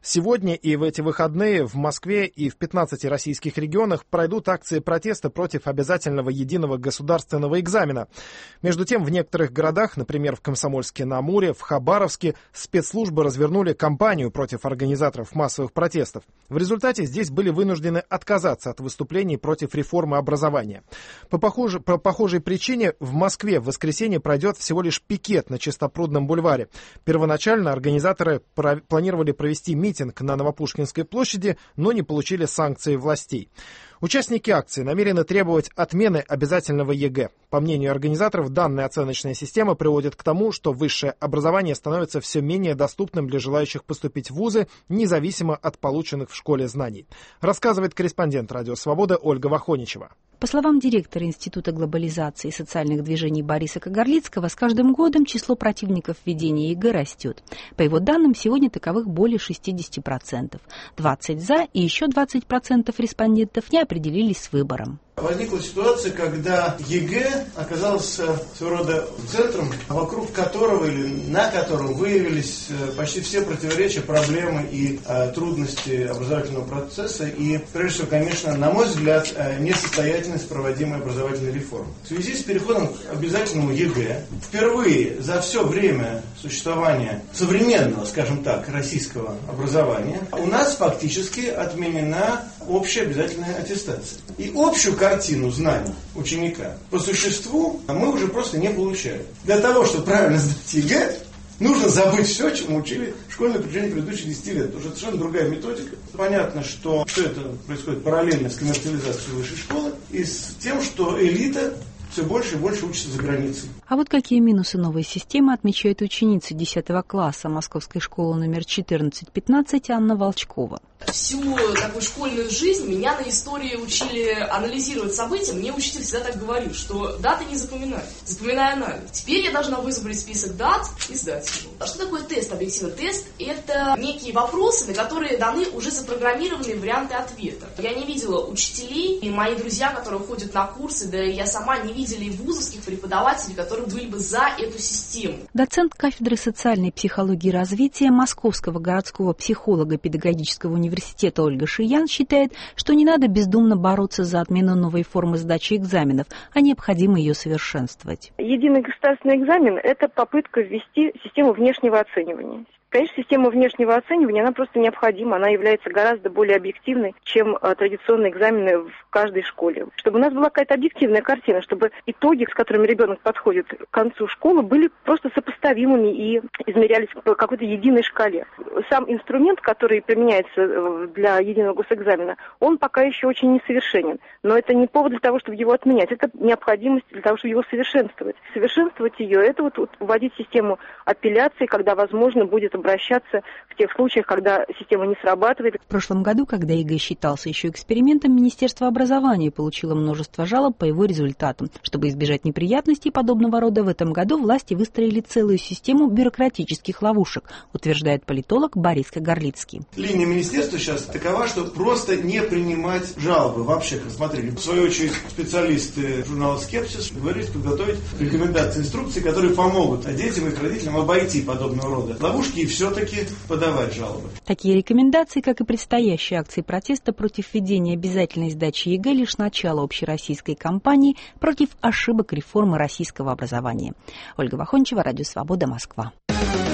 Сегодня и в эти выходные в Москве и в 15 российских регионах пройдут акции протеста против обязательного единого государственного экзамена. Между тем, в некоторых городах, например, в Комсомольске-на-Амуре, в Хабаровске, спецслужбы развернули кампанию против организаторов массовых протестов. В результате здесь были вынуждены отказаться от выступлений против реформы образования. По похожей причине в Москве в воскресенье пройдет всего лишь пикет на Чистопрудном бульваре. Первоначально организаторы планировали провести митинг на Новопушкинской площади, но не получили санкции властей. Участники акции намерены требовать отмены обязательного ЕГЭ. По мнению организаторов, данная оценочная система приводит к тому, что высшее образование становится все менее доступным для желающих поступить в вузы, независимо от полученных в школе знаний. Рассказывает корреспондент «Радио Свобода» Ольга Вахоничева. По словам директора Института глобализации и социальных движений Бориса Кагарлицкого, с каждым годом число противников введения ЕГЭ растет. По его данным, сегодня таковых более 60%. 20% за и еще 20% респондентов не определились с выбором. Возникла ситуация, когда ЕГЭ оказался своего рода центром, вокруг которого или на котором выявились почти все противоречия, проблемы и трудности образовательного процесса и, прежде всего, конечно, на мой взгляд, несостоятельность проводимой образовательной реформы. В связи с переходом к обязательному ЕГЭ впервые за все время существования современного, скажем так, российского образования у нас фактически отменена общая обязательная аттестация. И общую картину знаний ученика по существу мы уже просто не получаем. Для того, чтобы правильно сдать ЕГЭ, нужно забыть все, чему учили в школе на протяжении предыдущих 10 лет. Потому что это совершенно другая методика. Понятно, что все это происходит параллельно с коммерциализацией высшей школы и с тем, что элита все больше и больше учится за границей. А вот какие минусы новой системы отмечает ученица 10 класса Московской школы номер 1415 Анна Волчкова. Всю такую школьную жизнь меня на истории учили анализировать события. Мне учитель всегда так говорил, что даты не запоминай, запоминай анализ. Теперь я должна вызубрить список дат и сдать его. А что такое тест? Объективно, тест — это некие вопросы, на которые даны уже запрограммированные варианты ответа. Я не видела учителей, и мои друзья, которые ходят на курсы, да и я сама не видела и вузовских преподавателей, которые были бы за эту систему. Доцент кафедры социальной психологии и развития Московского городского психолого-педагогического университета Ольга Шиян считает, что не надо бездумно бороться за отмену новой формы сдачи экзаменов, а необходимо ее совершенствовать. Единый государственный экзамен – это попытка ввести систему внешнего оценивания. Конечно, система внешнего оценивания, она просто необходима, она является гораздо более объективной, чем традиционные экзамены в каждой школе. Чтобы у нас была какая-то объективная картина, чтобы итоги, с которыми ребенок подходит к концу школы, были просто сопоставимыми и измерялись по какой-то единой шкале. Сам инструмент, который применяется для единого госэкзамена, он пока еще очень несовершенен. Но это не повод для того, чтобы его отменять, это необходимость для того, чтобы его совершенствовать. Совершенствовать ее, это вот вводить систему апелляции, когда возможно будет обращаться в тех случаях, когда система не срабатывает. В прошлом году, когда ЕГЭ считался еще экспериментом, Министерство образования получило множество жалоб по его результатам. Чтобы избежать неприятностей подобного рода, в этом году власти выстроили целую систему бюрократических ловушек, утверждает политолог Борис Кагарлицкий. Линия министерства сейчас такова, что просто не принимать жалобы в общих рассмотрениях. В свою очередь, специалисты журнала «Скепсис» говорили подготовить рекомендации, инструкции, которые помогут детям и их родителям обойти подобного рода ловушки и все-таки подавать жалобы. Такие рекомендации, как и предстоящие акции протеста против введения обязательной сдачи ЕГЭ, лишь начало общероссийской кампании против ошибок реформы российского образования. Ольга Вахоничева, Радио Свобода, Москва.